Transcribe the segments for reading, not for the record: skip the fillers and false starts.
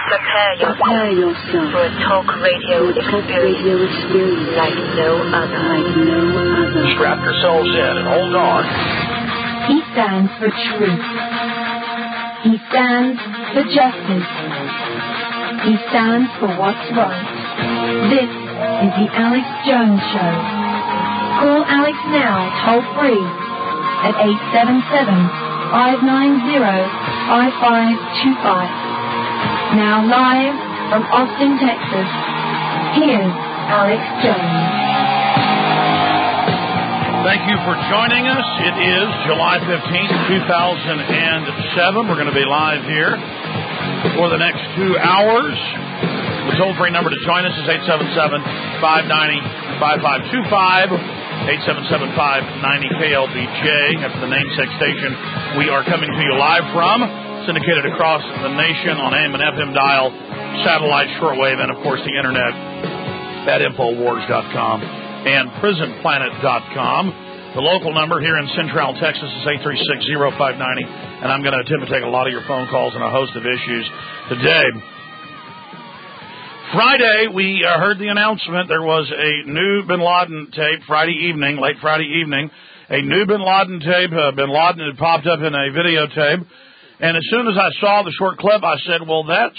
Prepare yourself for a talk radio experience like no other. Strap yourselves in and hold on. He stands for truth. He stands for justice. He stands for what's right. This is the Alex Jones Show. Call Alex now, toll free, at 877-590-5525. Now live from Austin, Texas, here's Alex Jones. Thank you for joining us. It is July 15th, 2007. We're going to be live here for the next 2 hours. The toll-free number to join us is 877-590-5525, 877-590-KLBJ. After the namesake station, we are coming to you live from, syndicated across the nation on AM and FM dial, satellite, shortwave, and, of course, the Internet at Infowars.com and PrisonPlanet.com. The local number here in Central Texas is 836-0590, and I'm going to attempt to take a lot of your phone calls on a host of issues today. Friday, we heard the announcement. There was a new Bin Laden tape Friday evening, late Friday evening. A new Bin Laden tape. Bin Laden had popped up in a videotape. And as soon as I saw the short clip, I said, well, that's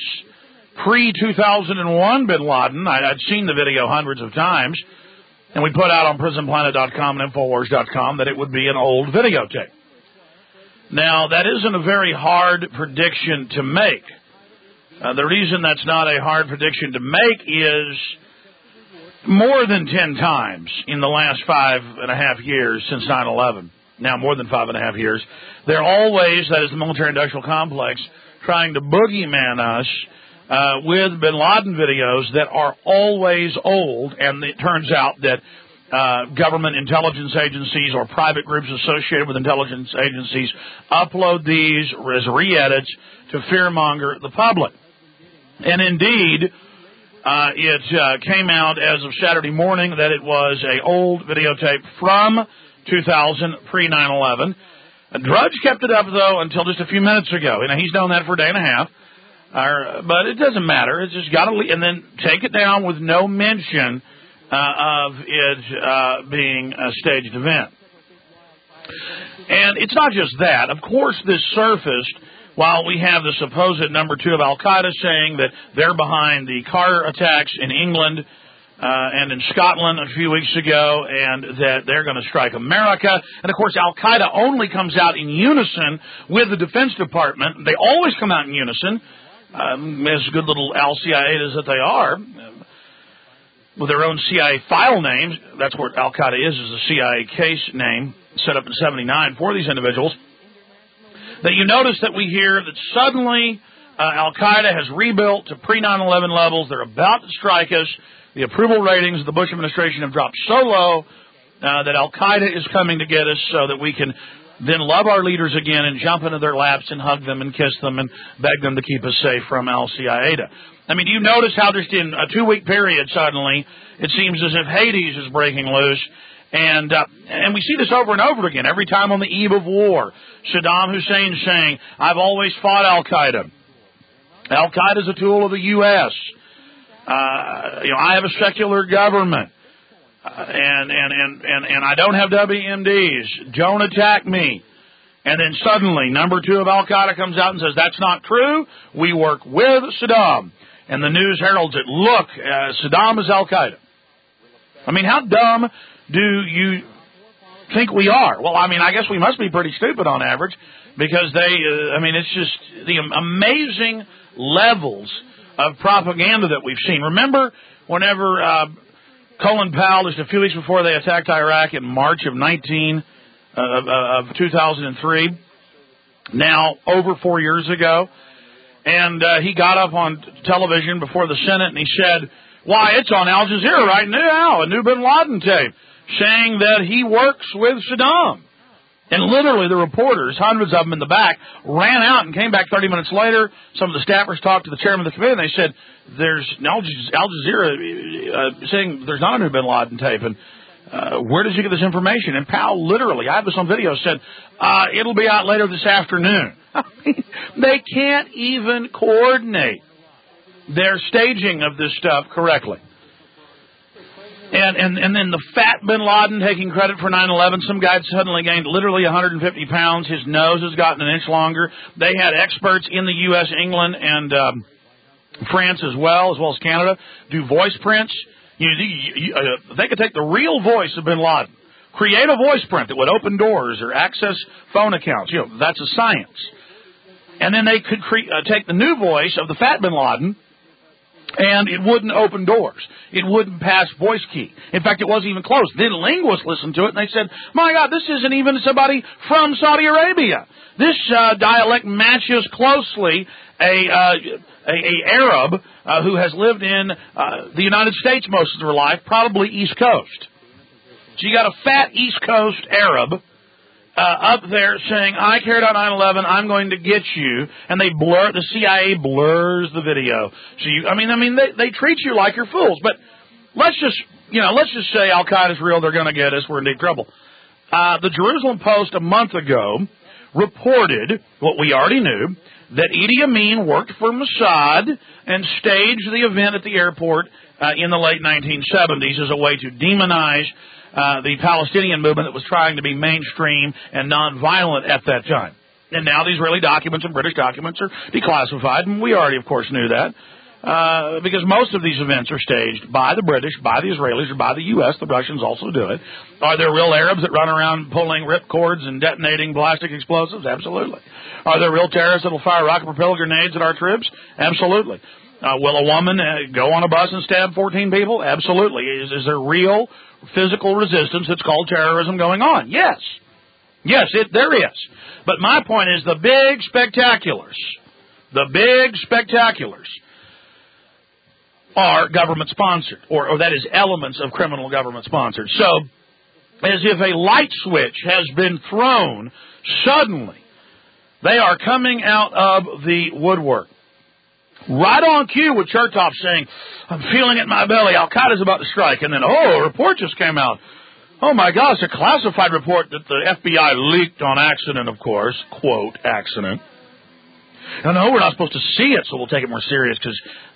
pre-2001 Bin Laden. I'd seen the video hundreds of times. And we put out on PrisonPlanet.com and Infowars.com that it would be an old videotape. Now, that isn't a very hard prediction to make. The reason that's not a hard prediction to make is more than 10 times in the last 5.5 years since 9/11, now more than 5.5 years, they're always, that is the military-industrial complex, trying to boogeyman us with Bin Laden videos that are always old, and it turns out that government intelligence agencies or private groups associated with intelligence agencies upload these as re-edits to fearmonger the public. And indeed, it came out as of Saturday morning that it was a old videotape from 2000, pre-9/11. Drudge kept it up, though, until just a few minutes ago. You know, he's done that for a day and a half. But it doesn't matter. It's just got to and then take it down with no mention of it being a staged event. And it's not just that. Of course, this surfaced while we have the supposed number 2 of Al-Qaeda saying that they're behind the Carter attacks in England and in Scotland a few weeks ago, and that they're going to strike America. And, of course, Al-Qaeda only comes out in unison with the Defense Department. They always come out in unison, as good little Al-Qaedas that they are, with their own CIA file names. That's what Al-Qaeda is a CIA case name set up in 79 for these individuals. That you notice that we hear that suddenly Al-Qaeda has rebuilt to pre-9/11 levels. They're about to strike us. The approval ratings of the Bush administration have dropped so low that Al-Qaeda is coming to get us so that we can then love our leaders again and jump into their laps and hug them and kiss them and beg them to keep us safe from Al-Qaeda. I mean, do you notice how just in a 2-week period suddenly it seems as if Hades is breaking loose? And we see this over and over again, every time on the eve of war. Saddam Hussein saying, I've always fought Al-Qaeda. Al-Qaeda is a tool of the U.S. I have a secular government. And I don't have WMDs. Don't attack me. And then suddenly, number 2 of Al-Qaeda comes out and says, that's not true. We work with Saddam. And the news heralds it. Look, Saddam is Al-Qaeda. I mean, how dumb do you think we are? Well, I mean, I guess we must be pretty stupid on average because it's just the amazing levels of propaganda that we've seen. Remember whenever Colin Powell, just a few weeks before they attacked Iraq in March of 2003, now over 4 years ago, and he got up on television before the Senate and he said, why, it's on Al Jazeera right now, a new Bin Laden tape, saying that he works with Saddam. And literally the reporters, hundreds of them in the back, ran out and came back 30 minutes later. Some of the staffers talked to the chairman of the committee and they said, there's Al Jazeera saying there's not a new Bin Laden tape. And where did you get this information? And Powell literally, I have this on video, said, it'll be out later this afternoon. I mean, they can't even coordinate. their staging of this stuff correctly. And then the fat bin Laden taking credit for 9/11. Some guy suddenly gained literally 150 pounds. His nose has gotten an inch longer. They had experts in the U.S., England, and France as well as Canada do voice prints. They could take the real voice of bin Laden, create a voice print that would open doors or access phone accounts. That's a science. And then they could take the new voice of the fat bin Laden, and it wouldn't open doors. It wouldn't pass voice key. In fact, it wasn't even close. Then linguists listened to it, and they said, my God, this isn't even somebody from Saudi Arabia. This dialect matches closely a Arab who has lived in the United States most of their life, probably East Coast. So you got a fat East Coast Arab up there saying, I cared about 9/11, I'm going to get you, and the CIA blurs the video. So they treat you like you're fools. But let's just say Al Qaeda's real, they're going to get us, we're in deep trouble. The Jerusalem Post a month ago reported what we already knew, that Idi Amin worked for Mossad and staged the event at the airport in the late 1970s as a way to demonize the Palestinian movement that was trying to be mainstream and nonviolent at that time. And now the Israeli documents and British documents are declassified, and we already, of course, knew that, because most of these events are staged by the British, by the Israelis, or by the U.S. The Russians also do it. Are there real Arabs that run around pulling rip cords and detonating plastic explosives? Absolutely. Are there real terrorists that will fire rocket-propelled grenades at our troops? Absolutely. Will a woman go on a bus and stab 14 people? Absolutely. Is there real physical resistance that's called terrorism going on? Yes. Yes, there is. But my point is the big spectaculars are government-sponsored, or that is elements of criminal government-sponsored. So, as if a light switch has been thrown, suddenly they are coming out of the woodwork. Right on cue with Chertoff saying, I'm feeling it in my belly, Al-Qaeda's about to strike. And then, a report just came out. Oh, my gosh, a classified report that the FBI leaked on accident, of course. Quote, accident. And no, we're not supposed to see it, so we'll take it more serious because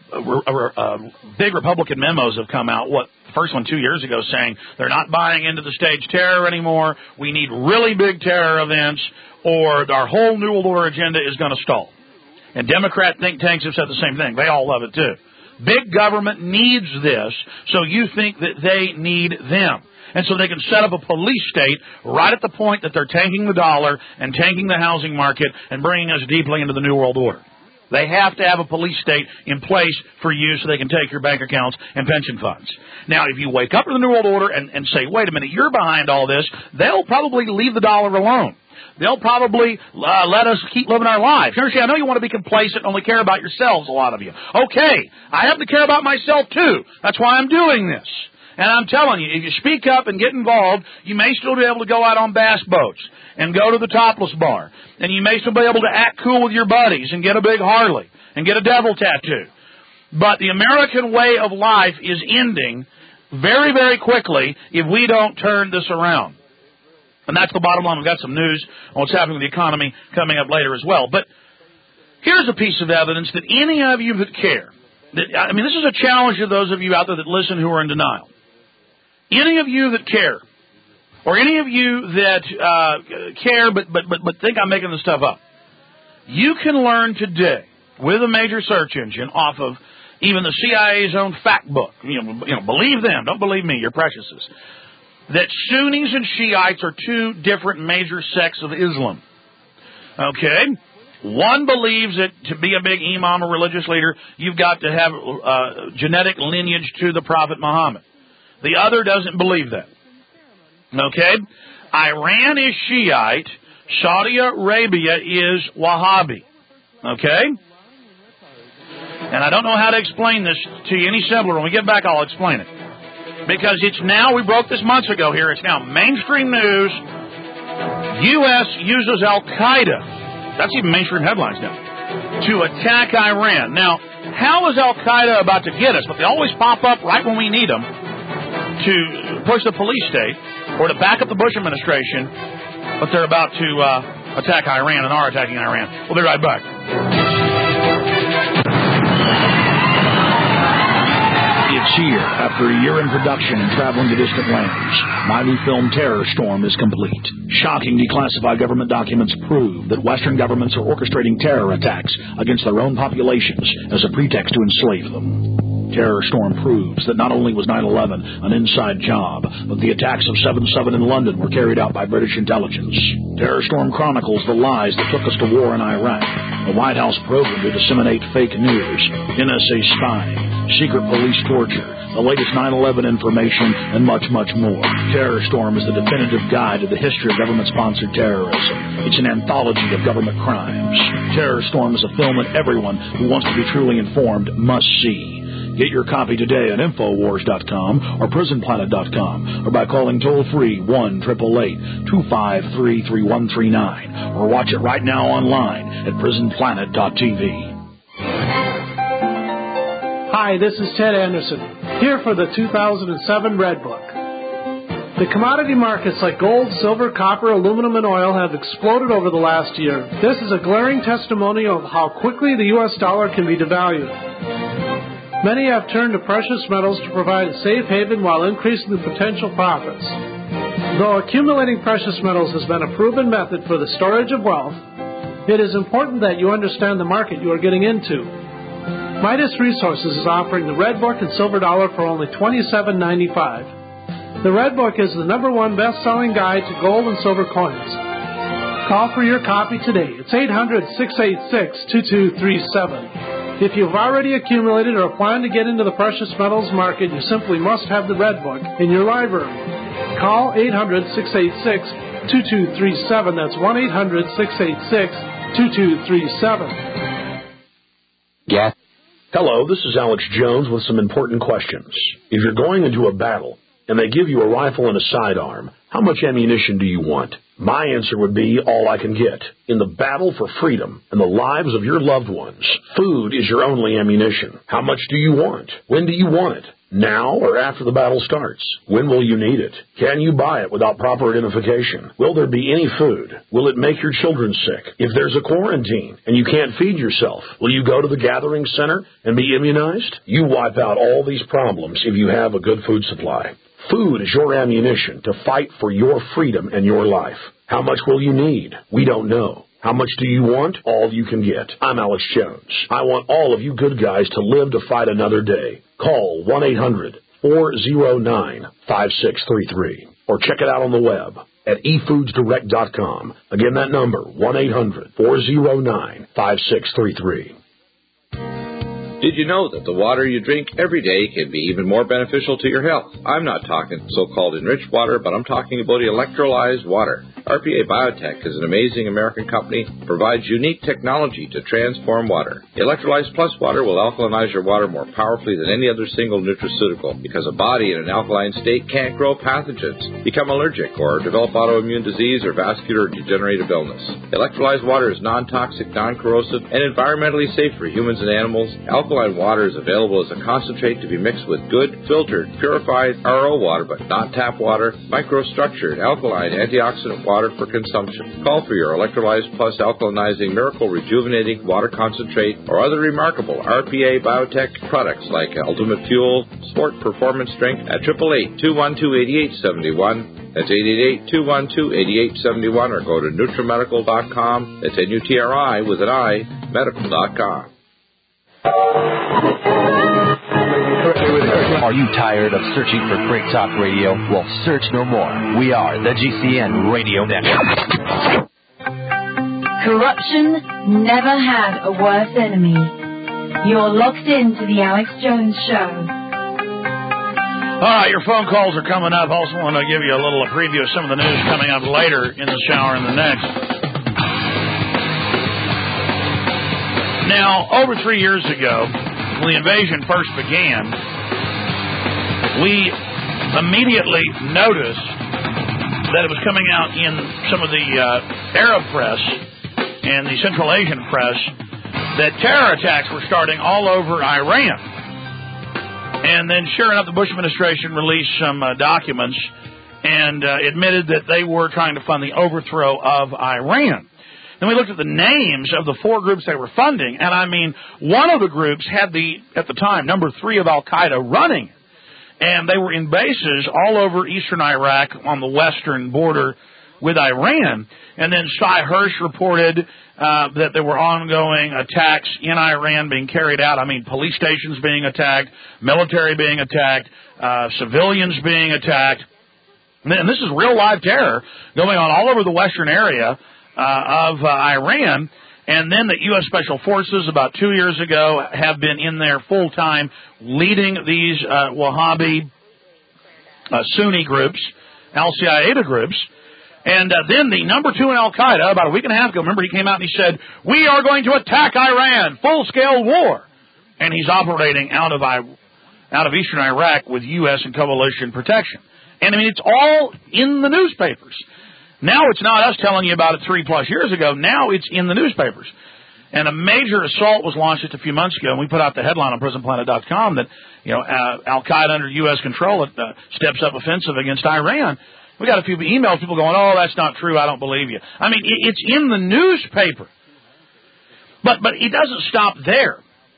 big Republican memos have come out. The first one 2 years ago saying they're not buying into the staged terror anymore. We need really big terror events or our whole New World Order agenda is going to stall. And Democrat think tanks have said the same thing. They all love it, too. Big government needs this, so you think that they need them. And so they can set up a police state right at the point that they're tanking the dollar and tanking the housing market and bringing us deeply into the New World Order. They have to have a police state in place for you so they can take your bank accounts and pension funds. Now, if you wake up to the New World Order and say, wait a minute, you're behind all this, they'll probably leave the dollar alone. They'll probably let us keep living our lives. You understand? I know you want to be complacent and only care about yourselves, a lot of you. Okay, I have to care about myself, too. That's why I'm doing this. And I'm telling you, if you speak up and get involved, you may still be able to go out on bass boats and go to the topless bar. And you may still be able to act cool with your buddies and get a big Harley and get a devil tattoo. But the American way of life is ending very, very quickly if we don't turn this around. And that's the bottom line. We've got some news on what's happening with the economy coming up later as well. But here's a piece of evidence that any of you that care, this is a challenge to those of you out there that listen who are in denial. Any of you that care, or any of you that care but think I'm making this stuff up, you can learn today with a major search engine off of even the CIA's own fact book. Believe them, don't believe me, you're preciouses. That Sunnis and Shiites are two different major sects of Islam. Okay? One believes that to be a big imam or religious leader, you've got to have genetic lineage to the Prophet Muhammad. The other doesn't believe that. Okay? Iran is Shiite. Saudi Arabia is Wahhabi. Okay? And I don't know how to explain this to you any simpler. When we get back, I'll explain it. Because it's now, we broke this months ago here, it's now mainstream news. U.S. uses Al-Qaeda, that's even mainstream headlines now, to attack Iran. Now, how is Al-Qaeda about to get us? But they always pop up right when we need them to push the police state or to back up the Bush administration, but they're about to attack Iran and are attacking Iran. We'll be right back. After a year in production and traveling to distant lands, my new film Terror Storm is complete. Shocking declassified government documents prove that Western governments are orchestrating terror attacks against their own populations as a pretext to enslave them. Terror Storm proves that not only was 9/11 an inside job, but the attacks of 7/7 in London were carried out by British intelligence. Terror Storm chronicles the lies that took us to war in Iraq, the White House program to disseminate fake news, NSA spying, secret police torture, the latest 9/11 information, and much, much more. Terror Storm is the definitive guide to the history of government-sponsored terrorism. It's an anthology of government crimes. Terror Storm is a film that everyone who wants to be truly informed must see. Get your copy today at Infowars.com or PrisonPlanet.com or by calling toll-free 1-888-253-3139 or watch it right now online at PrisonPlanet.tv. Hi, this is Ted Anderson, here for the 2007 Red Book. The commodity markets like gold, silver, copper, aluminum, and oil have exploded over the last year. This is a glaring testimony of how quickly the U.S. dollar can be devalued. Many have turned to precious metals to provide a safe haven while increasing the potential profits. Though accumulating precious metals has been a proven method for the storage of wealth, it is important that you understand the market you are getting into. Midas Resources is offering the Red Book and Silver Dollar for only $27.95. The Red Book is the #1 best-selling guide to gold and silver coins. Call for your copy today. It's 800-686-2237. If you've already accumulated or plan to get into the precious metals market, you simply must have the Red Book in your library. Call 800-686-2237. That's 1-800-686-2237. Yeah. Hello, this is Alex Jones with some important questions. If you're going into a battle and they give you a rifle and a sidearm, how much ammunition do you want? My answer would be all I can get. In the battle for freedom and the lives of your loved ones, food is your only ammunition. How much do you want? When do you want it? Now or after the battle starts? When will you need it? Can you buy it without proper identification? Will there be any food? Will it make your children sick? If there's a quarantine and you can't feed yourself, will you go to the gathering center and be immunized? You wipe out all these problems if you have a good food supply. Food is your ammunition to fight for your freedom and your life. How much will you need? We don't know. How much do you want? All you can get. I'm Alex Jones. I want all of you good guys to live to fight another day. Call 1-800-409-5633 or check it out on the web at efoodsdirect.com. Again, that number, 1-800-409-5633. Did you know that the water you drink every day can be even more beneficial to your health? I'm not talking so-called enriched water, but I'm talking about electrolyzed water. RPA Biotech is an amazing American company that provides unique technology to transform water. Electrolyzed Plus water will alkalinize your water more powerfully than any other single nutraceutical because a body in an alkaline state can't grow pathogens, become allergic, or develop autoimmune disease or vascular degenerative illness. Electrolyzed water is non-toxic, non-corrosive, and environmentally safe for humans and animals. Alkaline water is available as a concentrate to be mixed with good, filtered, purified RO water, but not tap water, microstructured, alkaline, antioxidant water for consumption. Call for your Electrolyzed Plus alkalinizing miracle rejuvenating water concentrate or other remarkable RPA Biotech products like Ultimate Fuel, Sport Performance Drink at 888-212-8871. That's 888-212-8871 or go to NutriMedical.com. That's N-U-T-R-I with an I, medical.com. Are you tired of searching for Great Talk Radio? Well, search no more. We are the GCN Radio Network. Corruption never had a worse enemy. You're locked into the Alex Jones Show. All right, your phone calls are coming up. Also want to give you a little preview of some of the news coming up later in the shower and the next. Now, over 3 years ago, when the invasion first began, we immediately noticed that it was coming out in some of the Arab press and the Central Asian press that terror attacks were starting all over Iran. And then, sure enough, the Bush administration released some documents and admitted that they were trying to fund the overthrow of Iran. Then we looked at the names of the 4 groups they were funding, and I mean, one of the groups had at the time, number 3 of Al-Qaeda running. and they were in bases all over eastern Iraq on the western border with Iran. And then Sy Hersh reported that there were ongoing attacks in Iran being carried out. I mean, police stations being attacked, military being attacked, civilians being attacked. And this is real live terror going on all over the western area of Iran. And then the U.S. Special Forces about 2 years ago have been in there full time leading these Wahhabi Sunni groups, al-Qaeda groups. And then the number 2 in al-Qaeda, about a week and a half ago, remember, he came out and he said, we are going to attack Iran, full-scale war. And he's operating out of eastern Iraq with U.S. and coalition protection. And, I mean, it's all in the newspapers. Now it's not us telling you about it 3+ years ago. Now it's in the newspapers. And a major assault was launched just a few months ago, and we put out the headline on PrisonPlanet.com that, al-Qaeda under U.S. control steps up offensive against Iran. We got a few emails, people going, oh, that's not true, I don't believe you. I mean, it's in the newspaper. But it doesn't stop there.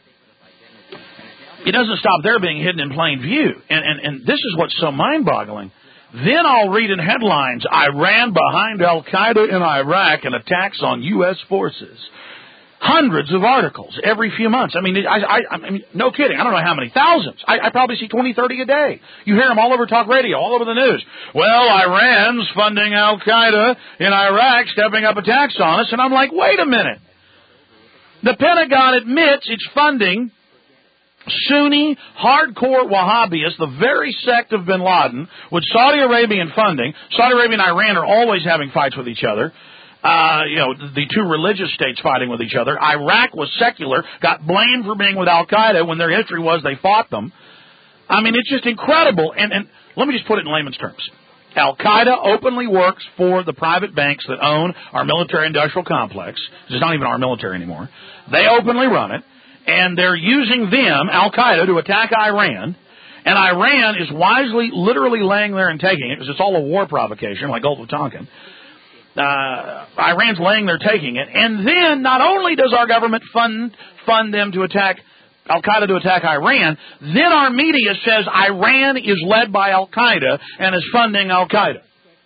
It doesn't stop there being hidden in plain view. And this is what's so mind-boggling. Then I'll read in headlines, Iran behind al-Qaeda in Iraq and attacks on U.S. forces. Hundreds of articles every few months. I mean, I mean, no kidding. I don't know how many. Thousands. I probably see 20, 30 a day. You hear them all over talk radio, all over the news. Well, Iran's funding al-Qaeda in Iraq, stepping up attacks on us. And I'm like, wait a minute. The Pentagon admits it's funding Sunni, hardcore Wahhabis, the very sect of bin Laden, with Saudi Arabian funding. Saudi Arabia and Iran are always having fights with each other. The two religious states fighting with each other. Iraq was secular, got blamed for being with al-Qaeda when their history was they fought them. I mean, it's just incredible. And let me just put it in layman's terms. Al-Qaeda openly works for the private banks that own our military-industrial complex. It's not even our military anymore. They openly run it. And they're using them, Al-Qaeda, to attack Iran. And Iran is wisely, literally laying there and taking it, because it's all a war provocation, like Gulf of Tonkin. Iran's laying there taking it. And then, not only does our government fund them to attack Al-Qaeda to attack Iran, then our media says Iran is led by Al-Qaeda and is funding Al-Qaeda.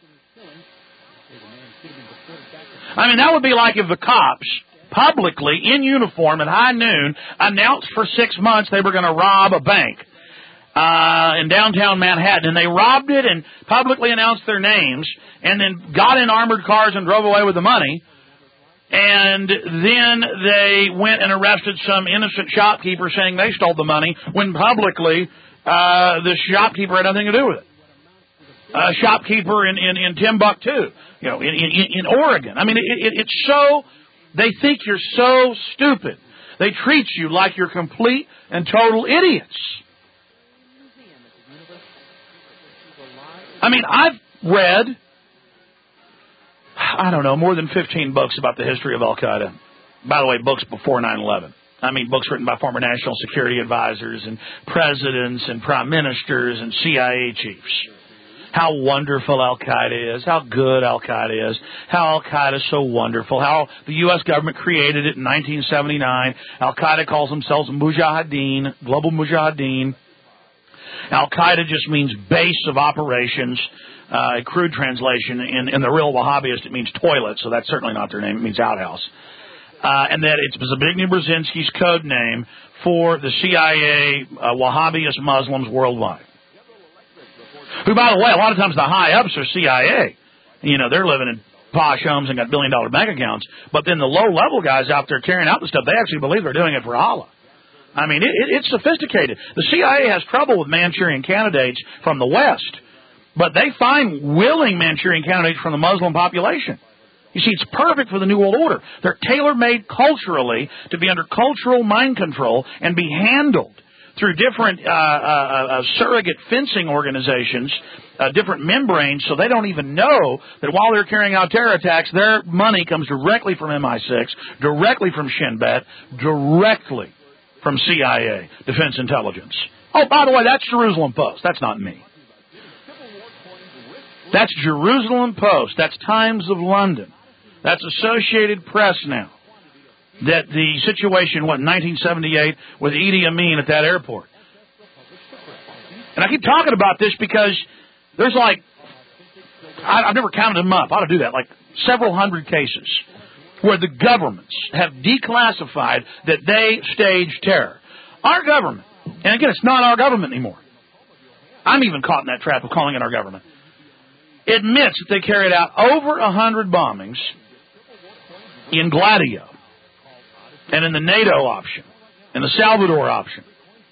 I mean, that would be like if the cops publicly, in uniform, at high noon, announced for 6 months they were going to rob a bank in downtown Manhattan. And they robbed it and publicly announced their names and then got in armored cars and drove away with the money. And then they went and arrested some innocent shopkeeper saying they stole the money when publicly the shopkeeper had nothing to do with it. A shopkeeper in Timbuktu, in Oregon. I mean, it's so... They think you're so stupid. They treat you like you're complete and total idiots. I mean, I've read, more than 15 books about the history of Al-Qaeda. By the way, books before 9/11. I mean, books written by former national security advisors and presidents and prime ministers and CIA chiefs. How wonderful Al-Qaeda is, how good Al-Qaeda is, how Al-Qaeda is so wonderful, how the U.S. government created it in 1979. Al-Qaeda calls themselves Mujahideen, Global Mujahideen. Al-Qaeda just means base of operations, a crude translation. In the real Wahhabist, it means toilet, so that's certainly not their name. It means outhouse. And that it's Zbigniew Brzezinski's code name for the CIA Wahhabist Muslims worldwide. Who, by the way, a lot of times the high-ups are CIA. They're living in posh homes and got billion-dollar bank accounts. But then the low-level guys out there carrying out the stuff, they actually believe they're doing it for Allah. I mean, it's sophisticated. The CIA has trouble with Manchurian candidates from the West. But they find willing Manchurian candidates from the Muslim population. You see, it's perfect for the New World Order. They're tailor-made culturally to be under cultural mind control and be handled through different surrogate fencing organizations, different membranes, so they don't even know that while they're carrying out terror attacks, their money comes directly from MI6, directly from Shin Bet, directly from CIA, Defense Intelligence. Oh, by the way, that's Jerusalem Post. That's not me. That's Jerusalem Post. That's Times of London. That's Associated Press now. That the situation, in 1978 with Idi Amin at that airport. And I keep talking about this because there's like, I've never counted them up. I ought to do that, like several hundred cases where the governments have declassified that they stage terror. Our government, and again, it's not our government anymore. I'm even caught in that trap of calling it our government. Admits that they carried out over 100 bombings in Gladio and in the NATO option and the Salvador option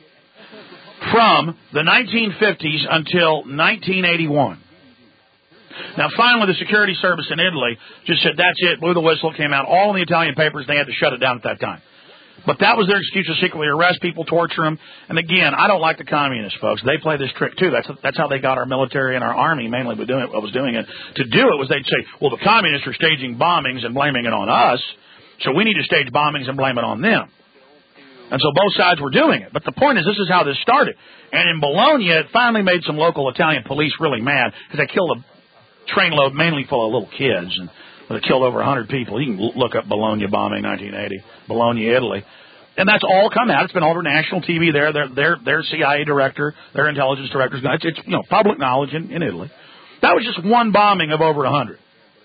from the 1950s until 1981. Now, finally, the security service in Italy just said, that's it, blew the whistle, came out all in the Italian papers, and they had to shut it down at that time. But that was their excuse to secretly arrest people, torture them. And again, I don't like the communists, folks. They play this trick, too. That's how they got our military and our army, mainly was doing it. To do it was they'd say, well, the communists are staging bombings and blaming it on us, so we need to stage bombings and blame it on them. And so both sides were doing it. But the point is, this is how this started. And in Bologna, it finally made some local Italian police really mad because they killed a trainload mainly full of little kids, and they killed over 100 people. You can look up Bologna bombing 1980, Bologna, Italy. And that's all come out. It's been all over national TV there. Their CIA director, their intelligence director's gone. It's public knowledge in Italy. That was just one bombing of over 100.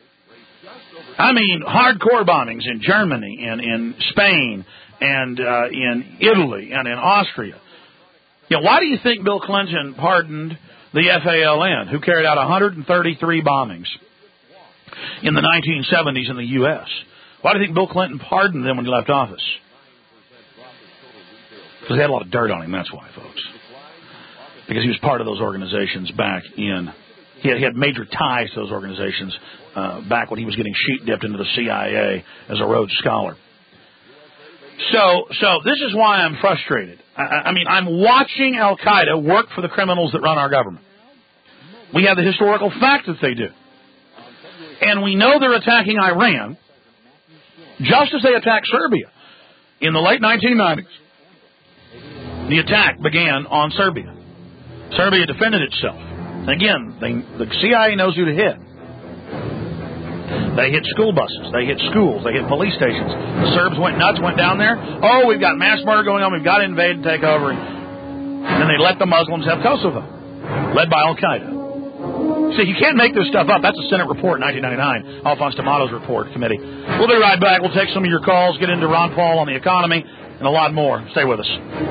I mean, hardcore bombings in Germany and in Spain and in Italy and in Austria. Why do you think Bill Clinton pardoned the FALN, who carried out 133 bombings in the 1970s in the U.S.? Why do you think Bill Clinton pardoned them when he left office? Because they had a lot of dirt on him, that's why, folks. Because he was part of those organizations back in... He had major ties to those organizations back when he was getting sheet-dipped into the CIA as a Rhodes Scholar. So this is why I'm frustrated. I mean, I'm watching Al-Qaeda work for the criminals that run our government. We have the historical fact that they do. And we know they're attacking Iran just as they attacked Serbia in the late 1990s. The attack began on Serbia. Serbia defended itself. Again, the CIA knows who to hit. They hit school buses. They hit schools. They hit police stations. The Serbs went nuts, went down there. Oh, we've got mass murder going on. We've got to invade and take over. And then they let the Muslims have Kosovo, led by Al-Qaeda. See, you can't make this stuff up. That's a Senate report, 1999, Alphonse D'Amato's report committee. We'll be right back. We'll take some of your calls, get into Ron Paul on the economy, and a lot more. Stay with us.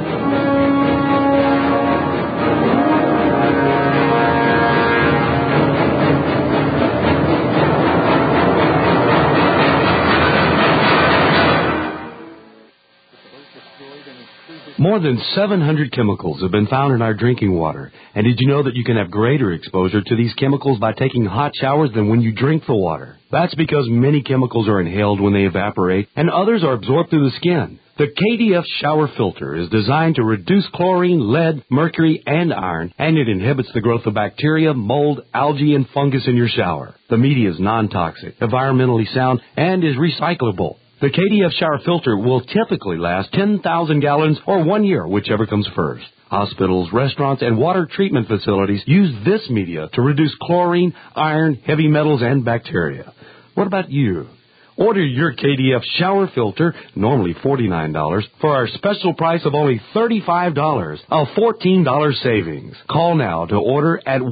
More than 700 chemicals have been found in our drinking water. And did you know that you can have greater exposure to these chemicals by taking hot showers than when you drink the water? That's because many chemicals are inhaled when they evaporate, and others are absorbed through the skin. The KDF shower filter is designed to reduce chlorine, lead, mercury, and iron, and it inhibits the growth of bacteria, mold, algae, and fungus in your shower. The media is non-toxic, environmentally sound, and is recyclable. The KDF shower filter will typically last 10,000 gallons or 1 year, whichever comes first. Hospitals, restaurants, and water treatment facilities use this media to reduce chlorine, iron, heavy metals, and bacteria. What about you? Order your KDF shower filter, normally $49, for our special price of only $35, a $14 savings. Call now to order at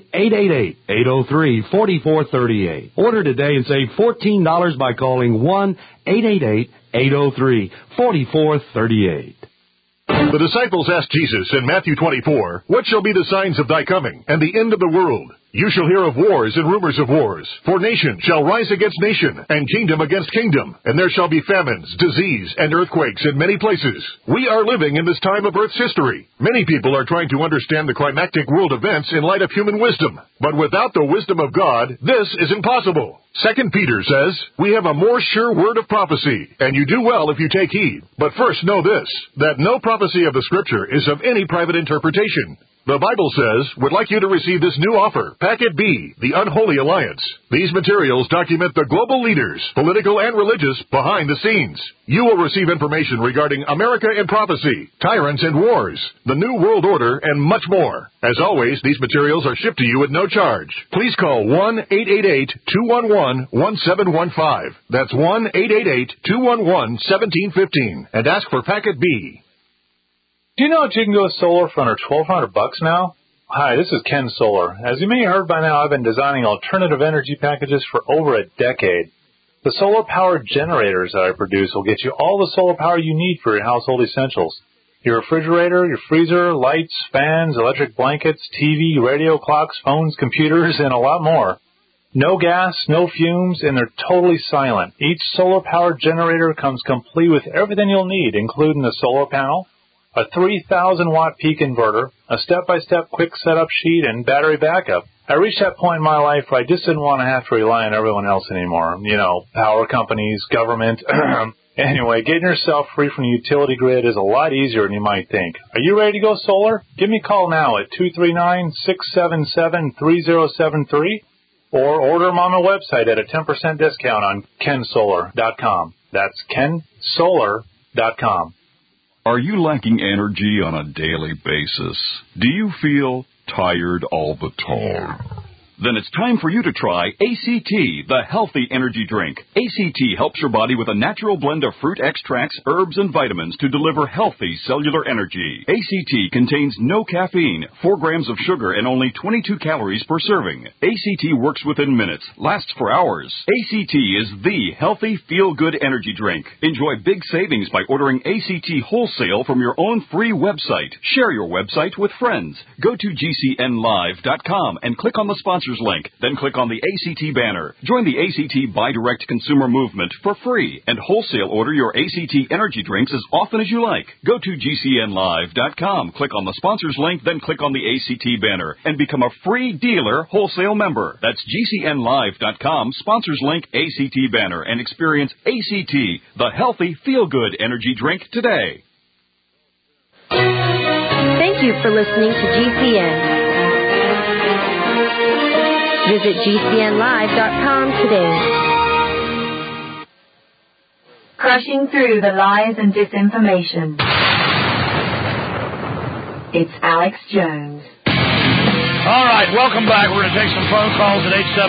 1-888-803-4438. Order today and save $14 by calling 1-888-803-4438. The disciples asked Jesus in Matthew 24, "What shall be the signs of thy coming and the end of the world? You shall hear of wars and rumors of wars. For nation shall rise against nation, and kingdom against kingdom. And there shall be famines, disease, and earthquakes in many places." We are living in this time of Earth's history. Many people are trying to understand the climactic world events in light of human wisdom. But without the wisdom of God, this is impossible. 2 Peter says, "We have a more sure word of prophecy, and you do well if you take heed. But first know this, that no prophecy of the Scripture is of any private interpretation." The Bible says, "Would like you to receive this new offer, Packet B, the Unholy Alliance." These materials document the global leaders, political and religious, behind the scenes. You will receive information regarding America in prophecy, tyrants and wars, the New World Order, and much more. As always, these materials are shipped to you at no charge. Please call 1-888-211-1715. That's 1-888-211-1715, and ask for Packet B. Do you know that you can go solar for under $1,200 now? Hi, this is Ken Solar. As you may have heard by now, I've been designing alternative energy packages for over a decade. The solar-powered generators that I produce will get you all the solar power you need for your household essentials. Your refrigerator, your freezer, lights, fans, electric blankets, TV, radio, clocks, phones, computers, and a lot more. No gas, no fumes, and they're totally silent. Each solar-powered generator comes complete with everything you'll need, including a solar panel, a 3,000-watt peak inverter, a step-by-step quick setup sheet, and battery backup. I reached that point in my life where I just didn't want to have to rely on everyone else anymore. You know, power companies, government. Anyway, getting yourself free from the utility grid is a lot easier than you might think. Are you ready to go solar? Give me a call now at 239-677-3073 or order them on my website at a 10% discount on kensolar.com. That's kensolar.com. Are you lacking energy on a daily basis? Do you feel tired all the time? Then it's time for you to try ACT, the healthy energy drink. ACT helps your body with a natural blend of fruit extracts, herbs, and vitamins to deliver healthy cellular energy. ACT contains no caffeine, 4 grams of sugar, and only 22 calories per serving. ACT works within minutes, lasts for hours. ACT is the healthy, feel-good energy drink. Enjoy big savings by ordering ACT wholesale from your own free website. Share your website with friends. Go to GCNlive.com and click on the sponsors link. Then click on the ACT banner. Join the ACT Buy Direct consumer movement for free and wholesale order your ACT energy drinks as often as you like. Go to GCNlive.com, click on the sponsors link, then click on the ACT banner and become a free dealer wholesale member. That's GCNlive.com, sponsors link, ACT banner, and experience ACT, the healthy, feel-good energy drink today. Thank you for listening to GCN. Visit GCNlive.com today. Crushing through the lies and disinformation. It's Alex Jones. All right, welcome back. We're going to take some phone calls at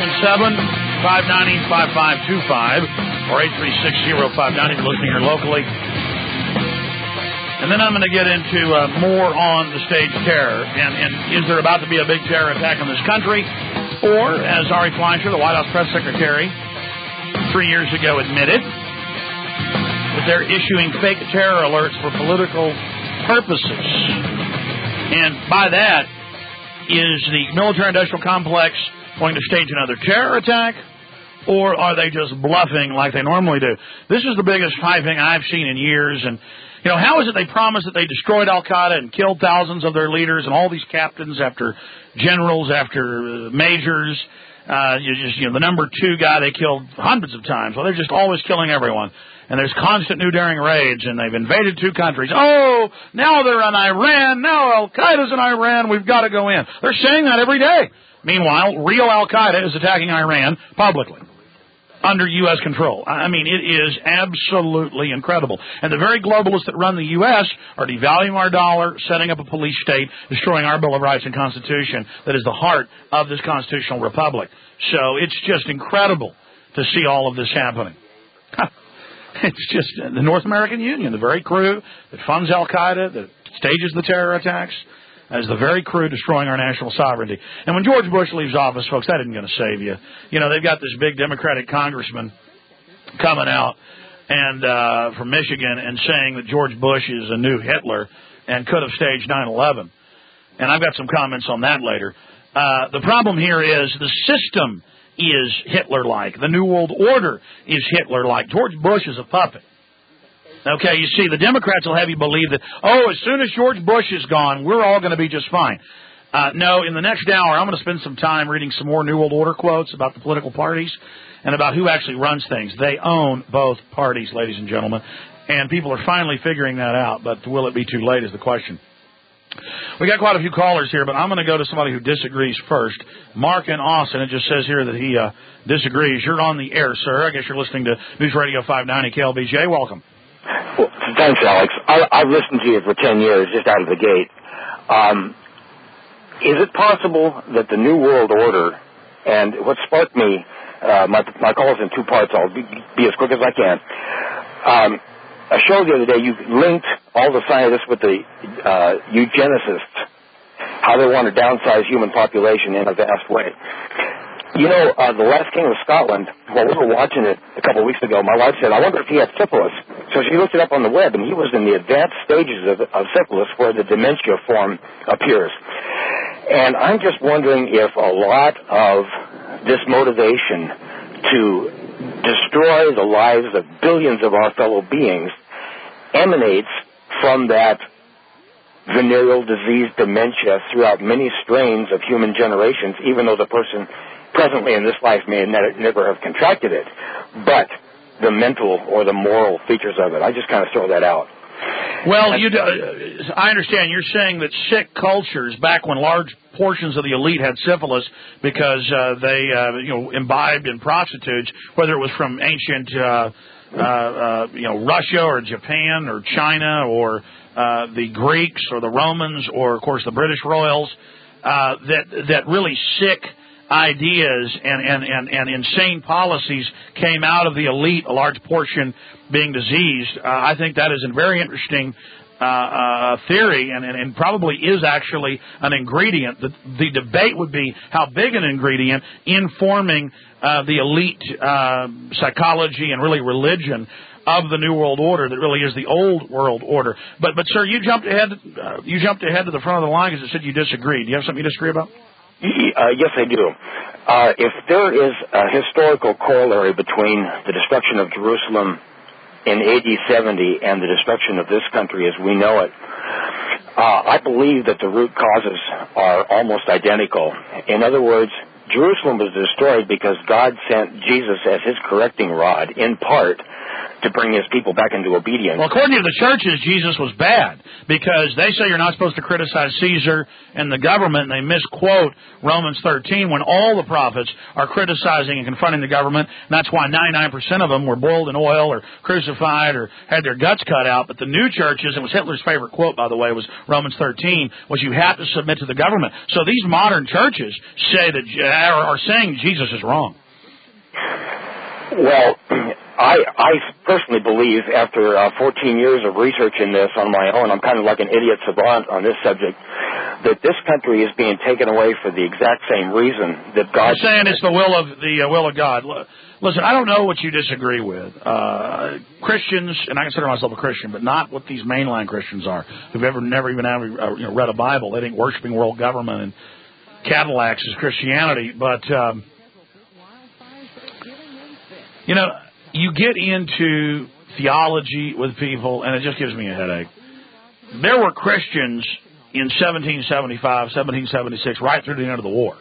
877-590-5525 or 836-0590 listening here locally. And then I'm going to get into more on the staged terror. And is there about to be a big terror attack in this country? Or, as Ari Fleischer, the White House press secretary, 3 years ago admitted, that they're issuing fake terror alerts for political purposes. And by that, is the military-industrial complex going to stage another terror attack? Or are they just bluffing like they normally do? This is the biggest hyping I've seen in years. And, you know, how is it they promised that they destroyed Al-Qaeda and killed thousands of their leaders and all these captains after generals, after majors? The number 2 guy they killed hundreds of times. Well, they're just always killing everyone. And there's constant new daring raids, and they've invaded 2 countries. Oh, now they're in Iran. Now Al-Qaeda's in Iran. We've got to go in. They're saying that every day. Meanwhile, real Al-Qaeda is attacking Iran publicly, under U.S. control. I mean, it is absolutely incredible. And the very globalists that run the U.S. are devaluing our dollar, setting up a police state, destroying our Bill of Rights and Constitution that is the heart of this constitutional republic. So it's just incredible to see all of this happening. It's just the North American Union, the very crew that funds Al-Qaeda, that stages the terror attacks, as the very crew destroying our national sovereignty. And when George Bush leaves office, folks, that isn't going to save you. You know, they've got this big Democratic congressman coming out and from Michigan and saying that George Bush is a new Hitler and could have staged 9/11. And I've got some comments on that later. The problem here is the system is Hitler-like. The New World Order is Hitler-like. George Bush is a puppet. Okay, you see, the Democrats will have you believe that, as soon as George Bush is gone, we're all going to be just fine. No, in the next hour, I'm going to spend some time reading some more New World Order quotes about the political parties and about who actually runs things. They own both parties, ladies and gentlemen, and people are finally figuring that out, but will it be too late is the question. We got quite a few callers here, but I'm going to go to somebody who disagrees first. Mark in Austin, it just says here that he disagrees. You're on the air, sir. I guess you're listening to News Radio 590 KLBJ. Welcome. Well, thanks, Alex. I've listened to you for 10 years, just out of the gate. Is it possible that the New World Order, and what sparked me, my call is in 2 parts, I'll be as quick as I can. A show the other day, you linked all the scientists with the eugenicists. how they want to downsize human population in a vast way. You know, the last king of Scotland, while we were watching it a couple of weeks ago, my wife said, I wonder if he had syphilis. So she looked it up on the web, and he was in the advanced stages of syphilis where the dementia form appears. And I'm just wondering if a lot of this motivation to destroy the lives of billions of our fellow beings emanates from that venereal disease dementia throughout many strains of human generations, even though the person presently in this life may never have contracted it, but the mental or the moral features of it. I just kind of throw that out. Well, I understand. You're saying that sick cultures, back when large portions of the elite had syphilis because they imbibed in prostitutes, whether it was from ancient Russia or Japan or China or the Greeks or the Romans or, of course, the British royals, that really sick ideas and insane policies came out of the elite, a large portion being diseased. I think that is a very interesting theory and probably is actually an ingredient. The debate would be how big an ingredient in forming the elite psychology and really religion of the New World Order that really is the Old World Order. But sir, you jumped ahead to the front of the line because it said you disagreed. Do you have something you disagree about? Yes, I do. If there is a historical corollary between the destruction of Jerusalem in AD 70 and the destruction of this country as we know it, I believe that the root causes are almost identical. In other words, Jerusalem was destroyed because God sent Jesus as his correcting rod, in part, to bring his people back into obedience. Well, according to the churches, Jesus was bad because they say you're not supposed to criticize Caesar and the government, and they misquote Romans 13 when all the prophets are criticizing and confronting the government, and that's why 99% of them were boiled in oil or crucified or had their guts cut out. But the new churches, it was Hitler's favorite quote, by the way, was Romans 13, was you have to submit to the government. So these modern churches say that are saying Jesus is wrong. Well, I personally believe, after 14 years of research in this on my own, I'm kind of like an idiot savant on this subject, that this country is being taken away for the exact same reason that God... You're saying it's the will of God. Listen, I don't know what you disagree with. Christians, and I consider myself a Christian, but not what these mainline Christians are, who've never even read a Bible. They think worshiping world government and Cadillacs is Christianity, but... you get into theology with people, and it just gives me a headache. There were Christians in 1775, 1776, right through the end of the war,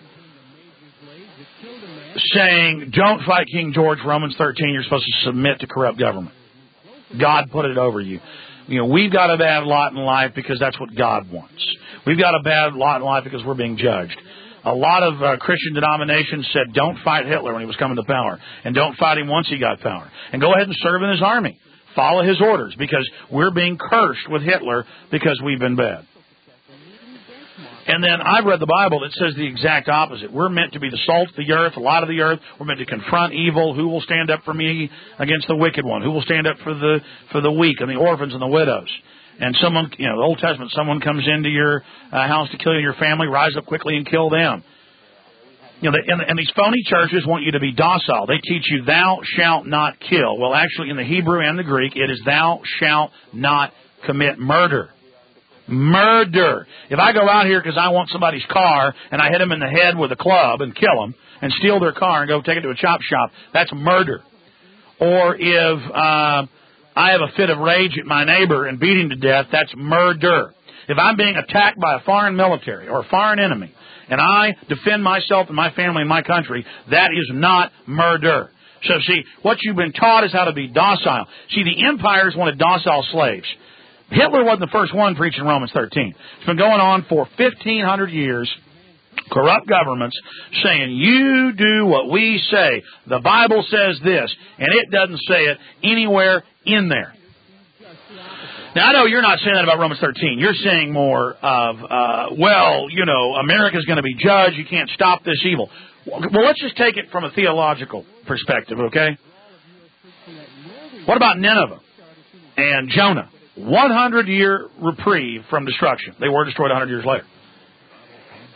saying, don't fight King George, Romans 13, you're supposed to submit to corrupt government. God put it over you. We've got a bad lot in life because that's what God wants. We've got a bad lot in life because we're being judged. A lot of Christian denominations said, don't fight Hitler when he was coming to power, and don't fight him once he got power, and go ahead and serve in his army. Follow his orders, because we're being cursed with Hitler because we've been bad. And then I've read the Bible that says the exact opposite. We're meant to be the salt of the earth, the light of the earth. We're meant to confront evil. Who will stand up for me against the wicked one? Who will stand up for the weak and the orphans and the widows? And someone, the Old Testament, someone comes into your house to kill you and your family, rise up quickly and kill them. And these phony churches want you to be docile. They teach you, thou shalt not kill. Well, actually, in the Hebrew and the Greek, it is thou shalt not commit murder. Murder. If I go out here because I want somebody's car and I hit them in the head with a club and kill them and steal their car and go take it to a chop shop, that's murder. Or if I have a fit of rage at my neighbor and beat him to death, that's murder. If I'm being attacked by a foreign military or a foreign enemy and I defend myself and my family and my country, that is not murder. So see, what you've been taught is how to be docile. See, the empires wanted docile slaves. Hitler wasn't the first one preaching Romans 13. It's been going on for 1,500 years. Corrupt governments saying, you do what we say. The Bible says this, and it doesn't say it anywhere in there. Now, I know you're not saying that about Romans 13. You're saying more of, America's going to be judged. You can't stop this evil. Well, let's just take it from a theological perspective, okay? What about Nineveh and Jonah? 100-year reprieve from destruction. They were destroyed 100 years later.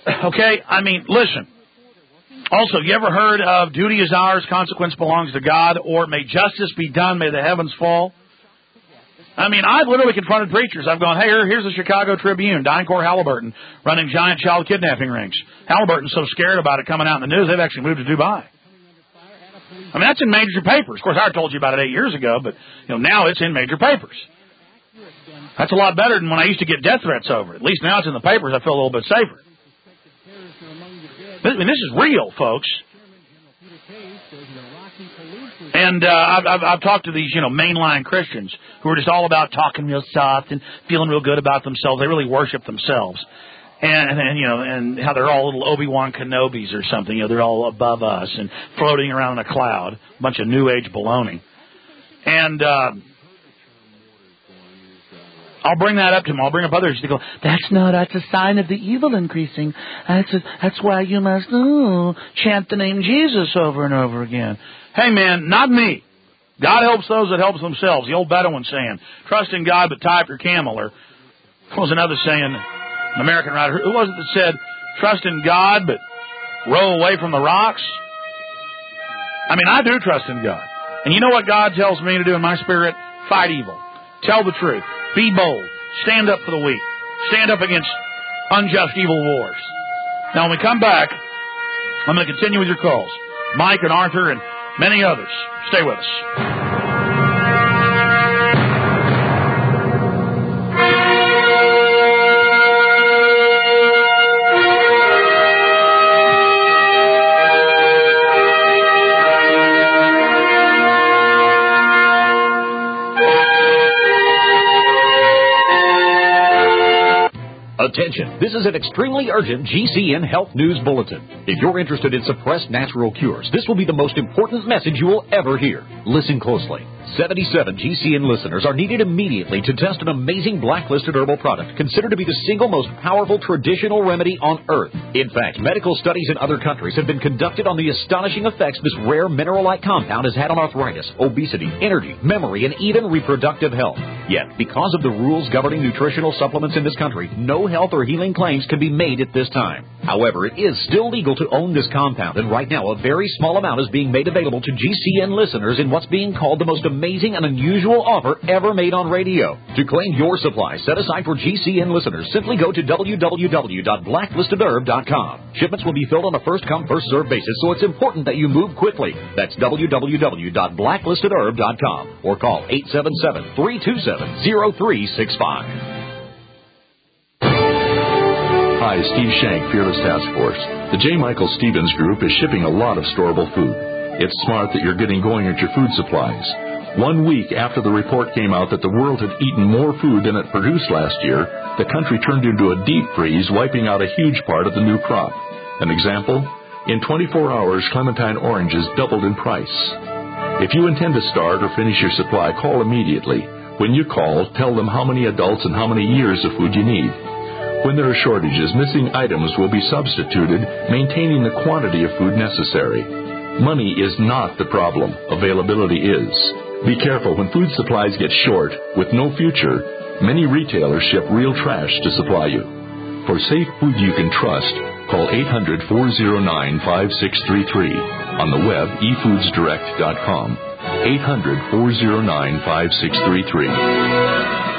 Okay? I mean, listen. Also, you ever heard of duty is ours, consequence belongs to God, or may justice be done, may the heavens fall? I mean, I've literally confronted preachers. I've gone, hey, here's the Chicago Tribune, DynCorp Halliburton, running giant child kidnapping rings. Halliburton's so scared about it coming out in the news, they've actually moved to Dubai. I mean, that's in major papers. Of course, I told you about it 8 years ago, but now it's in major papers. That's a lot better than when I used to get death threats over it. At least now it's in the papers. I feel a little bit safer. I mean, this is real, folks. And I've talked to these, mainline Christians who are just all about talking real soft and feeling real good about themselves. They really worship themselves. And how they're all little Obi-Wan Kenobis or something. They're all above us and floating around in a cloud. A bunch of New Age baloney. And I'll bring that up to them. I'll bring up others. They go, that's a sign of the evil increasing. That's why you must chant the name Jesus over and over again. Hey, man, not me. God helps those that help themselves. The old Bedouin saying, trust in God but tie up your camel. Or what was another saying, an American writer, who was it that said, trust in God but row away from the rocks? I mean, I do trust in God. And you know what God tells me to do in my spirit? Fight evil. Tell the truth. Be bold. Stand up for the weak. Stand up against unjust evil wars. Now, when we come back, I'm going to continue with your calls. Mike and Arthur and many others. Stay with us. Attention, this is an extremely urgent GCN Health News Bulletin. If you're interested in suppressed natural cures, this will be the most important message you will ever hear. Listen closely. 77 GCN listeners are needed immediately to test an amazing blacklisted herbal product considered to be the single most powerful traditional remedy on earth. In fact, medical studies in other countries have been conducted on the astonishing effects this rare mineral-like compound has had on arthritis, obesity, energy, memory, and even reproductive health. Yet, because of the rules governing nutritional supplements in this country, no health or healing claims can be made at this time. However, it is still legal to own this compound, and right now a very small amount is being made available to GCN listeners in what's being called the most amazing and unusual offer ever made on radio. To claim your supply set aside for GCN listeners, simply go to www.blacklistedherb.com. Shipments will be filled on a first-come, first-served basis, so it's important that you move quickly. That's www.blacklistedherb.com or call 877-327-0365. Hi, Steve Shank, Fearless Task Force. The J. Michael Stevens Group is shipping a lot of storable food. It's smart that you're getting going at your food supplies. 1 week after the report came out that the world had eaten more food than it produced last year, the country turned into a deep freeze, wiping out a huge part of the new crop. An example? In 24 hours, clementine oranges doubled in price. If you intend to start or finish your supply, call immediately. When you call, tell them how many adults and how many years of food you need. When there are shortages, missing items will be substituted, maintaining the quantity of food necessary. Money is not the problem. Availability is. Be careful when food supplies get short, with no future. Many retailers ship real trash to supply you. For safe food you can trust, call 800-409-5633. On the web, efoodsdirect.com. 800-409-5633.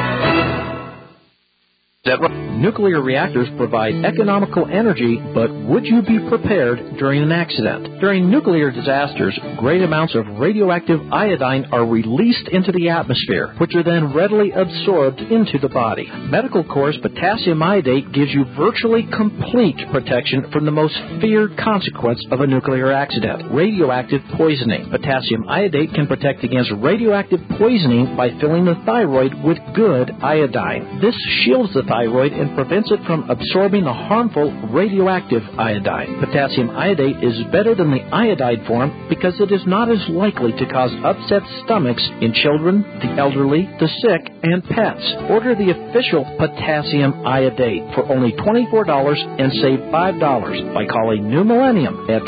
Nuclear reactors provide economical energy, but would you be prepared during an accident? During nuclear disasters, great amounts of radioactive iodine are released into the atmosphere, which are then readily absorbed into the body. Medical Corps' potassium iodate gives you virtually complete protection from the most feared consequence of a nuclear accident, radioactive poisoning. Potassium iodate can protect against radioactive poisoning by filling the thyroid with good iodine. This shields the thyroid and prevents it from absorbing the harmful radioactive iodine. Potassium iodate is better than the iodide form because it is not as likely to cause upset stomachs in children, the elderly, the sick, and pets. Order the official potassium iodate for only $24 and save $5 by calling New Millennium at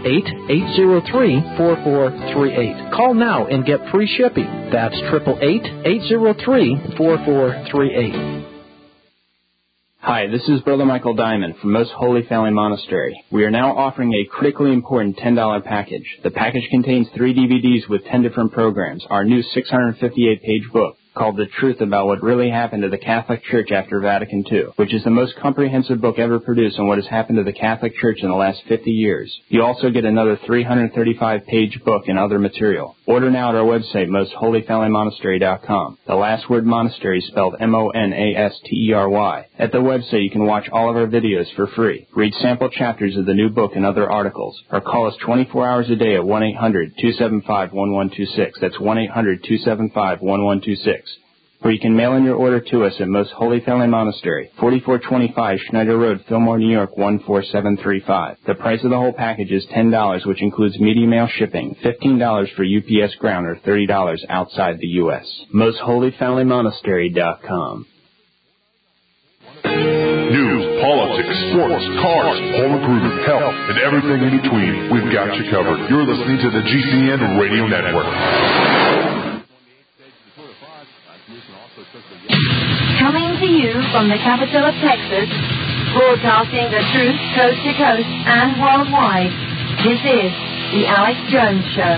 888-803-4438. Call now and get free shipping. That's 888-803-4438. Hi, this is Brother Michael Diamond from Most Holy Family Monastery. We are now offering a critically important $10 package. The package contains 3 DVDs with 10 different programs, our new 658-page book, called The Truth About What Really Happened to the Catholic Church After Vatican II, which is the most comprehensive book ever produced on what has happened to the Catholic Church in the last 50 years. You also get another 335-page book and other material. Order now at our website, mostholyfamilymonastery.com. The last word monastery is spelled M-O-N-A-S-T-E-R-Y. At the website, you can watch all of our videos for free, read sample chapters of the new book and other articles, or call us 24 hours a day at 1-800-275-1126. That's 1-800-275-1126. Or you can mail in your order to us at Most Holy Family Monastery, 4425 Schneider Road, Fillmore, New York, 14735. The price of the whole package is $10, which includes media mail shipping, $15 for UPS ground, or $30 outside the U.S. MostHolyFamilyMonastery.com. News, politics, sports, cars, home improvement, health, and everything in between. We've got you covered. You're listening to the GCN Radio Network. Coming to you from the capital of Texas, broadcasting the truth coast to coast and worldwide, this is The Alex Jones Show.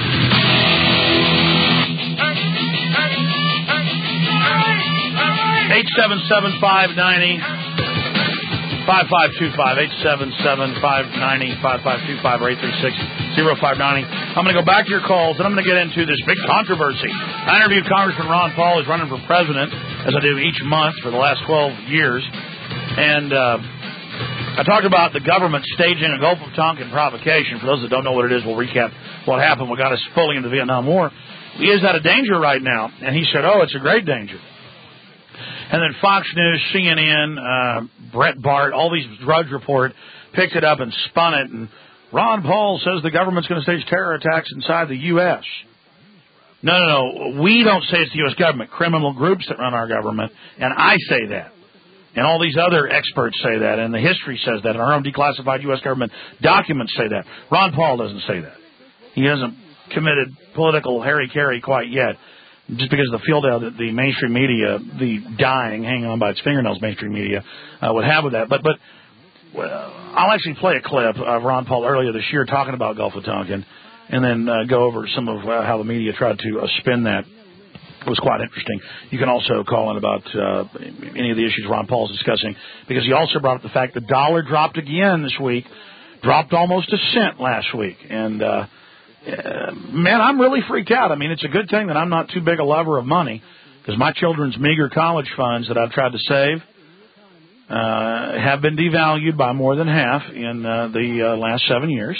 877-590-5525, or 836-0590. I'm going to go back to your calls, and I'm going to get into this big controversy. I interviewed Congressman Ron Paul, who's running for president, as I do each month for the last 12 years. And I talked about the government staging a Gulf of Tonkin provocation. For those that don't know what it is, we'll recap what happened. What got us fully into the Vietnam War. Is that a danger right now? And he said, oh, it's a great danger. And then Fox News, CNN, Brett Bart, all these Drudge Report picked it up and spun it. And Ron Paul says the government's going to stage terror attacks inside the U.S. No. We don't say it's the U.S. government. Criminal groups that run our government. And I say that. And all these other experts say that. And the history says that. And our own declassified U.S. government documents say that. Ron Paul doesn't say that. He hasn't committed political hara-kiri quite yet. Just because of the field out that the mainstream media, the dying, hanging on by its fingernails mainstream media, would have with that. But I'll actually play a clip of Ron Paul earlier this year talking about Gulf of Tonkin, and then go over some of how the media tried to spin that. It was quite interesting. You can also call in about any of the issues Ron Paul's discussing, because he also brought up the fact the dollar dropped again this week, dropped almost a cent last week, and man, I'm really freaked out. I mean, it's a good thing that I'm not too big a lover of money, because my children's meager college funds that I've tried to save have been devalued by more than half in the last 7 years.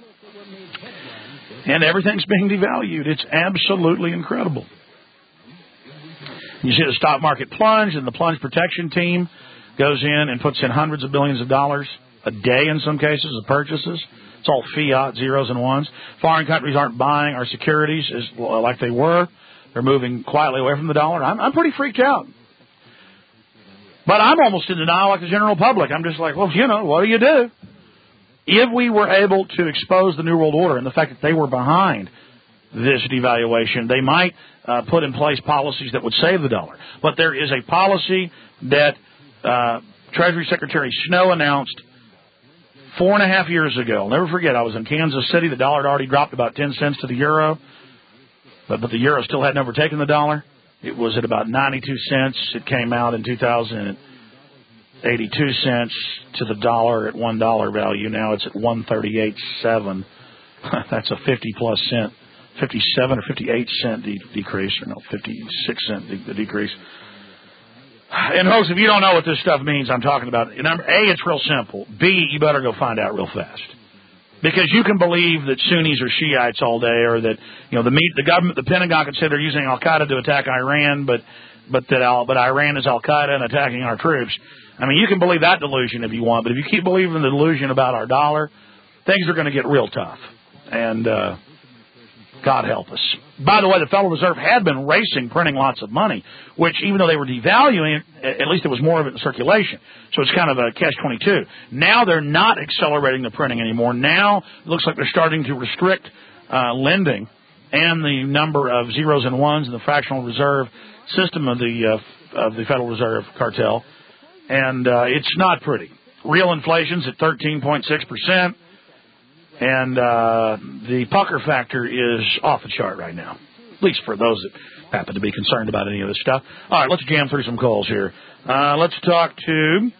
And everything's being devalued. It's absolutely incredible. You see the stock market plunge, and the plunge protection team goes in and puts in hundreds of billions of dollars a day in some cases of purchases. It's all fiat, zeros and ones. Foreign countries aren't buying our securities like they were. They're moving quietly away from the dollar. I'm pretty freaked out. But I'm almost in denial like the general public. I'm just like, well, what do you do? If we were able to expose the New World Order and the fact that they were behind this devaluation, they might put in place policies that would save the dollar. But there is a policy that Treasury Secretary Snow announced 4.5 years ago. I'll never forget, I was in Kansas City. The dollar had already dropped about 10 cents to the euro, but the euro still hadn't overtaken the dollar. It was at about 92 cents. It came out in 2000 at 82 cents to the dollar at $1 value. Now it's at 138.7. That's a 50-plus cent, 57 or 58 cent decrease, or no, 56 cent decrease. And folks, if you don't know what this stuff means, I'm talking about, A, it's real simple. B, you better go find out real fast. Because you can believe that Sunnis are Shiites all day, or that, the government, the Pentagon could say they're using Al-Qaeda to attack Iran, but Iran is Al-Qaeda and attacking our troops. I mean, you can believe that delusion if you want, but if you keep believing the delusion about our dollar, things are going to get real tough. And God help us. By the way, the Federal Reserve had been racing, printing lots of money, which even though they were devaluing it, at least there was more of it in circulation. So it's kind of a catch-22. Now they're not accelerating the printing anymore. Now it looks like they're starting to restrict lending and the number of zeros and ones in the fractional reserve system of the Federal Reserve cartel. And it's not pretty. Real inflation's at 13.6%, and the pucker factor is off the chart right now, at least for those that happen to be concerned about any of this stuff. All right, let's jam through some calls here. Let's talk to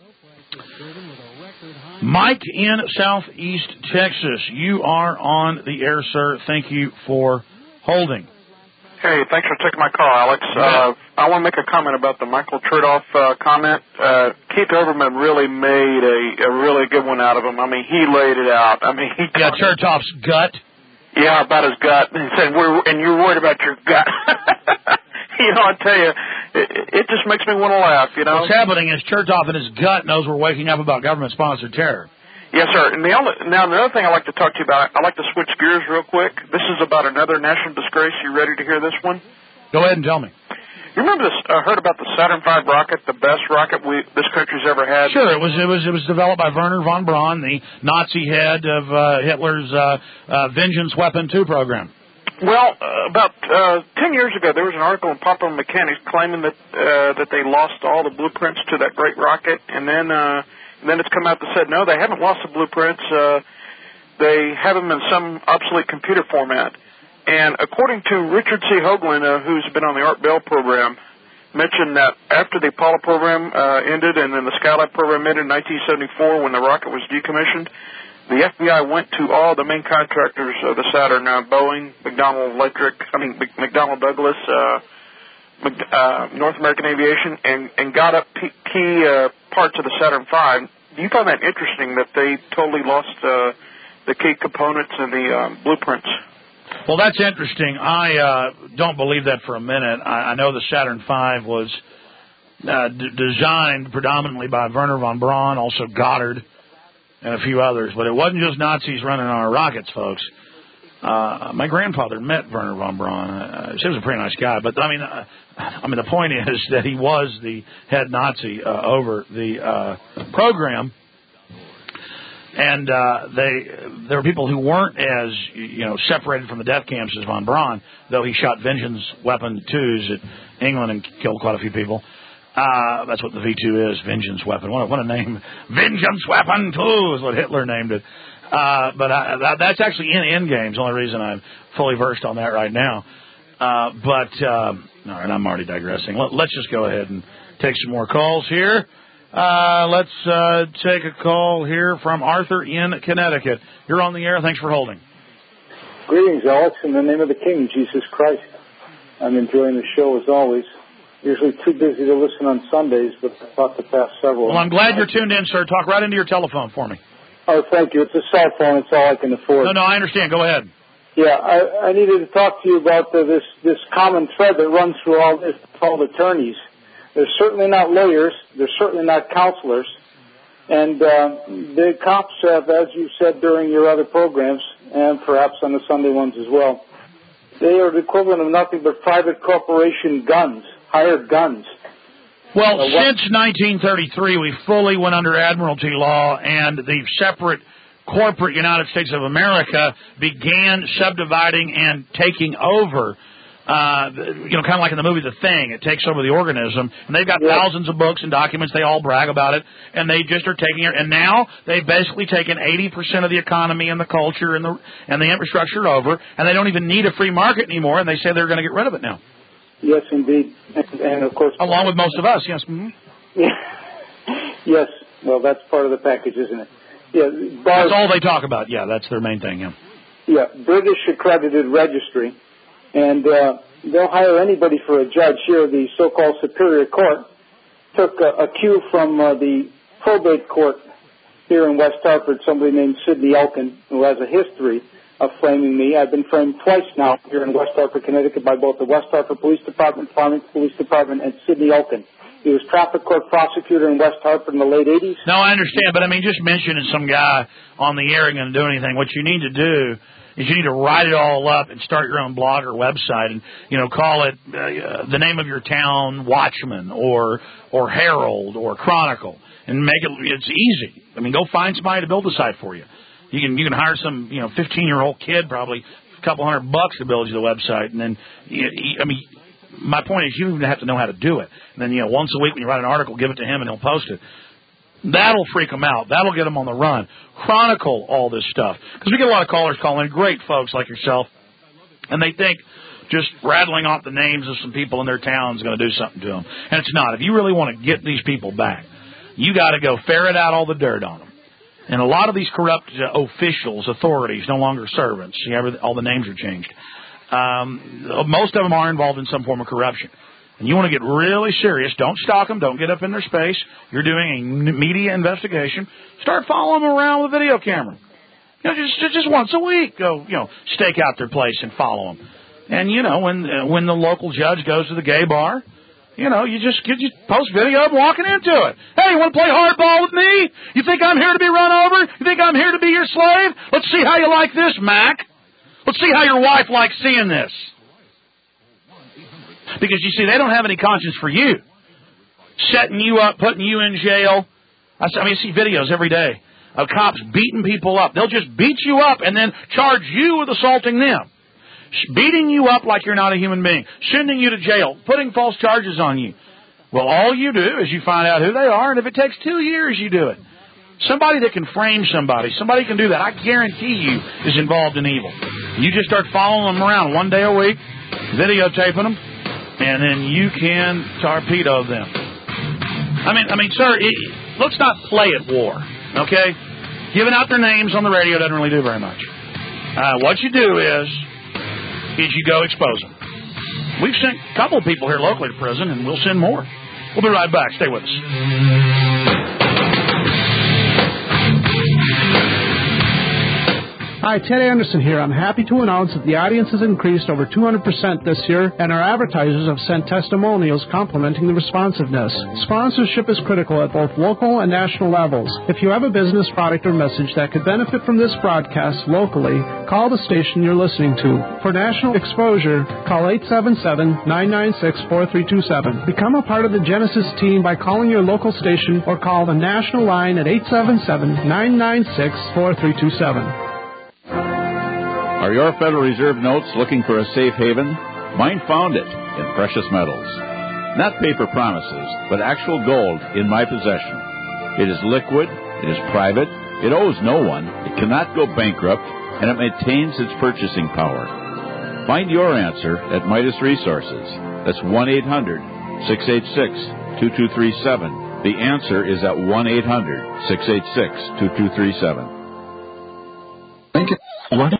Mike in Southeast Texas. You are on the air, sir. Thank you for holding. Hey, thanks for taking my call, Alex. I want to make a comment about the Michael Chertoff comment. Keith Olbermann really made a really good one out of him. I mean, he laid it out. I mean, Chertoff's gut. Yeah, about his gut. And he said, and you're worried about your gut. You know, I tell you, it just makes me want to laugh, you know. What's happening is Chertoff in his gut knows we're waking up about government-sponsored terror. Yes, sir. And now another thing I'd like to talk to you about, I'd like to switch gears real quick. This is about another national disgrace. You ready to hear this one? Go ahead and tell me. You remember this? Heard about the Saturn V rocket, the best rocket this country's ever had? Sure. It was developed by Werner von Braun, the Nazi head of Hitler's Vengeance Weapon 2 program. Well, about 10 years ago, there was an article in Popular Mechanics claiming that they lost all the blueprints to that great rocket, and then it's come out that said no, they haven't lost the blueprints. They have them in some obsolete computer format. And according to Richard C. Hoagland, who's been on the Art Bell program, mentioned that after the Apollo program ended and then the Skylab program ended in 1974 when the rocket was decommissioned, the FBI went to all the main contractors of the Saturn, Boeing, McDonnell Douglas, North American Aviation, and got up key parts of the Saturn V. Do you find that interesting that they totally lost the key components and the blueprints? Well, that's interesting. I don't believe that for a minute. I know the Saturn V was designed predominantly by Werner von Braun, also Goddard, and a few others. But it wasn't just Nazis running our rockets, folks. My grandfather met Werner von Braun. He was a pretty nice guy. But, I mean, the point is that he was the head Nazi over the program. And there were people who weren't as, separated from the death camps as von Braun, though he shot Vengeance Weapon 2s at England and killed quite a few people. That's what the V2 is, Vengeance Weapon. What a name. Vengeance Weapon 2 is what Hitler named it. But that's actually in Endgames. The only reason I'm fully versed on that right now. All right, I'm already digressing. Let's just go ahead and take some more calls here. Let's take a call here from Arthur in Connecticut. You're on the air. Thanks for holding. Greetings, Alex. In the name of the King, Jesus Christ. I'm enjoying the show as always. Usually too busy to listen on Sundays, but I thought to pass several. Well, I'm glad you're tuned in, sir. Talk right into your telephone for me. Oh, thank you. It's a cell phone. It's all I can afford. No, I understand. Go ahead. Yeah, I needed to talk to you about this common thread that runs through all this called attorneys. They're certainly not lawyers. They're certainly not counselors. And the cops have, as you said during your other programs, and perhaps on the Sunday ones as well, they are the equivalent of nothing but private corporation guns, hired guns. Well, since 1933, we fully went under Admiralty law, and the separate corporate United States of America began subdividing and taking over. Kind of like in the movie The Thing, it takes over the organism, and they've got thousands of books and documents. They all brag about it, and they just are taking it. And now they've basically taken 80% of the economy and the culture and the infrastructure over, and they don't even need a free market anymore. And they say they're going to get rid of it now. Yes, indeed, and of course, along with most of us. Yes. Mm-hmm. Yes. Well, that's part of the package, isn't it? Yeah. That's all they talk about. Yeah, that's their main thing. Yeah. Yeah. British accredited registry. And they'll hire anybody for a judge here. The so-called Superior Court took a cue from the probate court here in West Hartford, somebody named Sidney Elkin, who has a history of framing me. I've been framed twice now here in West Hartford, Connecticut, by both the West Hartford Police Department, Farmington Police Department, and Sidney Elkin. He was traffic court prosecutor in West Hartford in the late 80s. No, I understand, but just mentioning some guy on the air ain't going to do anything. What you need to do is you need to write it all up and start your own blog or website and, call it the name of your town, Watchman or Herald or Chronicle, and make it's easy. Go find somebody to build the site for you. You can hire some, 15-year-old kid, probably a couple $100 to build you the website, and then, my point is, you don't even have to know how to do it. And then, once a week when you write an article, give it to him and he'll post it. That'll freak them out. That'll get them on the run. Chronicle all this stuff. Because we get a lot of callers calling in, great folks like yourself, and they think just rattling off the names of some people in their town is going to do something to them. And it's not. If you really want to get these people back, you got to go ferret out all the dirt on them. And a lot of these corrupt officials, authorities, no longer servants. All the names are changed. Most of them are involved in some form of corruption. And you want to get really serious. Don't stalk them. Don't get up in their space. You're doing a media investigation. Start following them around with a video camera. Just once a week, go, stake out their place and follow them. And, when the local judge goes to the gay bar, you just post video of walking into it. Hey, you want to play hardball with me? You think I'm here to be run over? You think I'm here to be your slave? Let's see how you like this, Mac. Let's see how your wife likes seeing this. Because, you see, they don't have any conscience for you. Setting you up, putting you in jail. I see videos every day of cops beating people up. They'll just beat you up and then charge you with assaulting them. Beating you up like you're not a human being. Sending you to jail. Putting false charges on you. Well, all you do is you find out who they are, and if it takes 2 years, you do it. Somebody that can frame somebody can do that, I guarantee you, is involved in evil. You just start following them around one day a week, videotaping them, and then you can torpedo them. Sir, let's not play at war, okay? Giving out their names on the radio doesn't really do very much. What you do is you go expose them. We've sent a couple of people here locally to prison, and we'll send more. We'll be right back. Stay with us. Hi, Ted Anderson here. I'm happy to announce that the audience has increased over 200% this year, and our advertisers have sent testimonials complimenting the responsiveness. Sponsorship is critical at both local and national levels. If you have a business, product, or message that could benefit from this broadcast locally, call the station you're listening to. For national exposure, call 877-996-4327. Become a part of the Genesis team by calling your local station or call the national line at 877-996-4327. Are your Federal Reserve notes looking for a safe haven? Mine found it in precious metals. Not paper promises, but actual gold in my possession. It is liquid, it is private, it owes no one, it cannot go bankrupt, and it maintains its purchasing power. Find your answer at Midas Resources. That's 1-800-686-2237. The answer is at 1-800-686-2237. What?